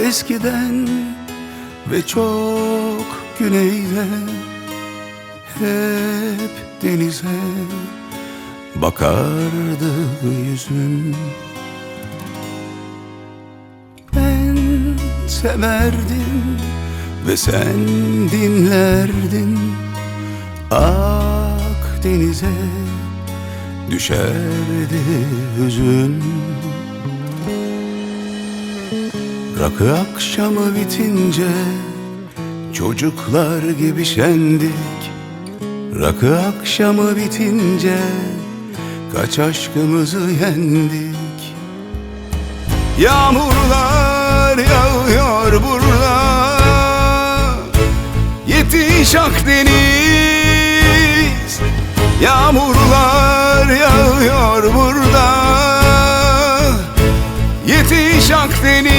eskiden ve çok güneyde hep denize bakardı yüzün. Ben severdim ve sen dinlerdin. Akdeniz'e düşerdi hüzün. Rakı akşamı bitince çocuklar gibi şendik. Rakı akşamı bitince kaç aşkımızı yendik. Yağmurlar yağıyor burada, yetiş Akdeniz. Yağmurlar yağıyor burada, yetiş Akdeniz.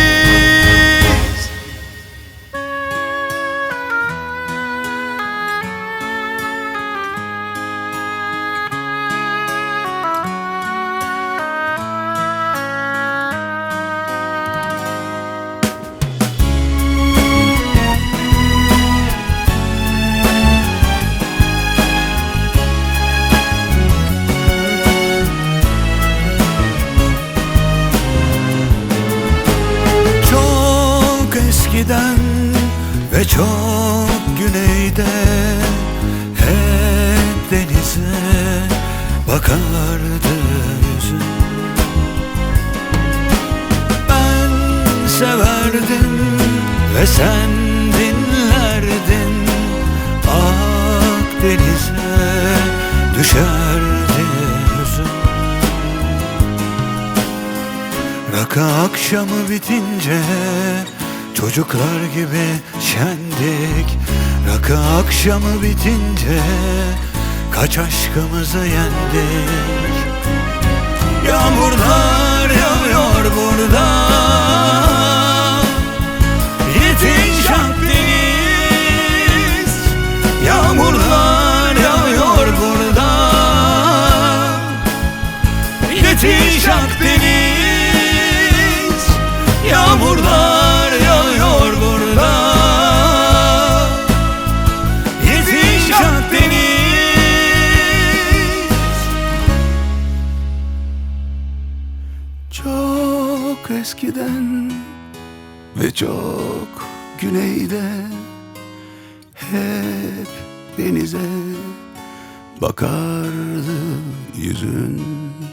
Eskiden ve çok güneyde hep denize bakardı yüzün. Ben severdim ve sen dinlerdin. Akdeniz'e düşerdi yüzün. Rakı akşamı bitince çocuklar gibi şendik. Rakı akşamı bitince kaç aşkımızı yendik. Yağmurlar yağıyor burada, yetiş Akdeniz. Yağmurlar yağıyor burada, yetiş Akdeniz. Yağmurlar yağıyor burada, yetiş Akdeniz. Çok eskiden ve çok güneyde hep denize bakardı yüzün.